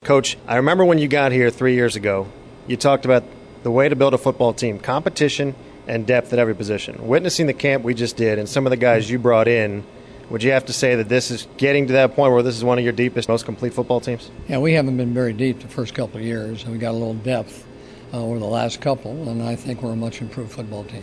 Coach, I remember when you got here 3 years ago, you talked about the way to build a football team, competition and depth at every position. Witnessing the camp we just did and some of the guys you brought in, would you have to say that this is getting to that point where this is one of your deepest, most complete football teams? Yeah, we haven't been very deep the first couple of years, and we got a little depth over the last couple, and I think we're a much improved football team.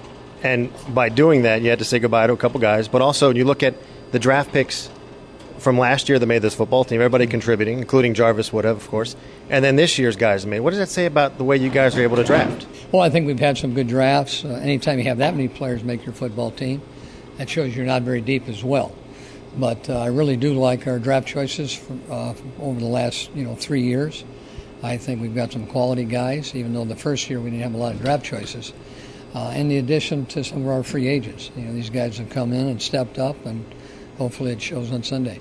And by doing that, you had to say goodbye to a couple guys, but also you look at the draft picks from last year that made this football team, everybody contributing, including Jarvis Wood, of course, and then this year's guys made. What does that say about the way you guys are able to draft? Well, I think we've had some good drafts. Anytime you have that many players make your football team, that shows you're not very deep as well. But I really do like our draft choices from, over the last 3 years. I think we've got some quality guys, even though the first year we didn't have a lot of draft choices. In the addition to some of our free agents. These guys have come in and stepped up, and hopefully it shows on Sunday.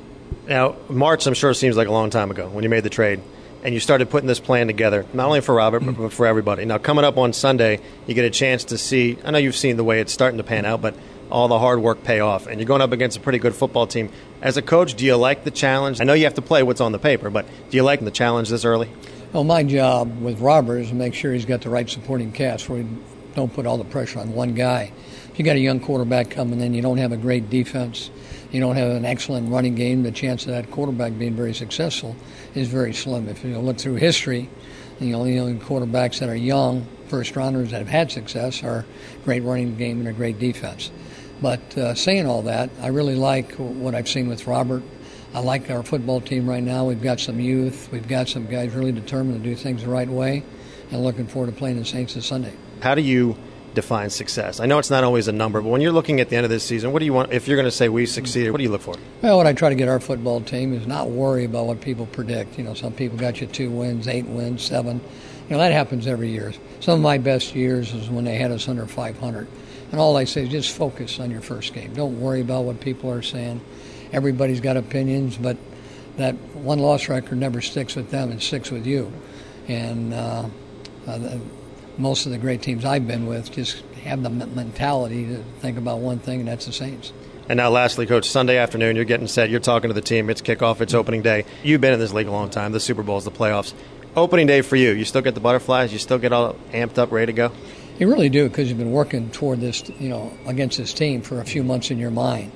Now, March, I'm sure, seems like a long time ago when you made the trade, and you started putting this plan together, not only for Robert, but for everybody. Now, coming up on Sunday, you get a chance to see, I know you've seen the way it's starting to pan out, but all the hard work pay off, and you're going up against a pretty good football team. As a coach, do you like the challenge? I know you have to play what's on the paper, but do you like the challenge this early? Well, my job with Robert is to make sure he's got the right supporting cast where we don't put all the pressure on one guy. If you got a young quarterback coming in, you don't have a great defense, you don't have an excellent running game, the chance of that quarterback being very successful is very slim. If you look through history, the only quarterbacks that are young, first-rounders that have had success are great running game and a great defense. But saying all that, I really like what I've seen with Robert. I like our football team right now. We've got some youth. We've got some guys really determined to do things the right way, and looking forward to playing the Saints this Sunday. How do you define success? I know it's not always a number, but when you're looking at the end of this season, what do you want? If you're going to say we succeeded, what do you look for? Well, what I try to get our football team is not worry about what people predict. Some people got you 2 wins, 8 wins, 7. That happens every year. Some of my best years is when they had us under 500. And all I say is just focus on your first game. Don't worry about what people are saying. Everybody's got opinions, but that one-loss record never sticks with them. It sticks with you. And most of the great teams I've been with just have the mentality to think about one thing, and that's the Saints. And now lastly, Coach, Sunday afternoon, you're getting set. You're talking to the team. It's kickoff. It's opening day. You've been in this league a long time. The Super Bowls, the playoffs. Opening day for you. You still get the butterflies? You still get all amped up, ready to go? You really do, because you've been working toward this, against this team for a few months in your mind.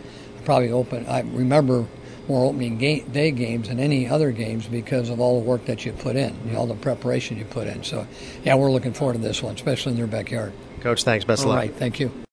I remember more opening day games than any other games because of all the work that you put in, all the preparation you put in. So, yeah, we're looking forward to this one, especially in their backyard. Coach, thanks. Best of luck. All right, thank you.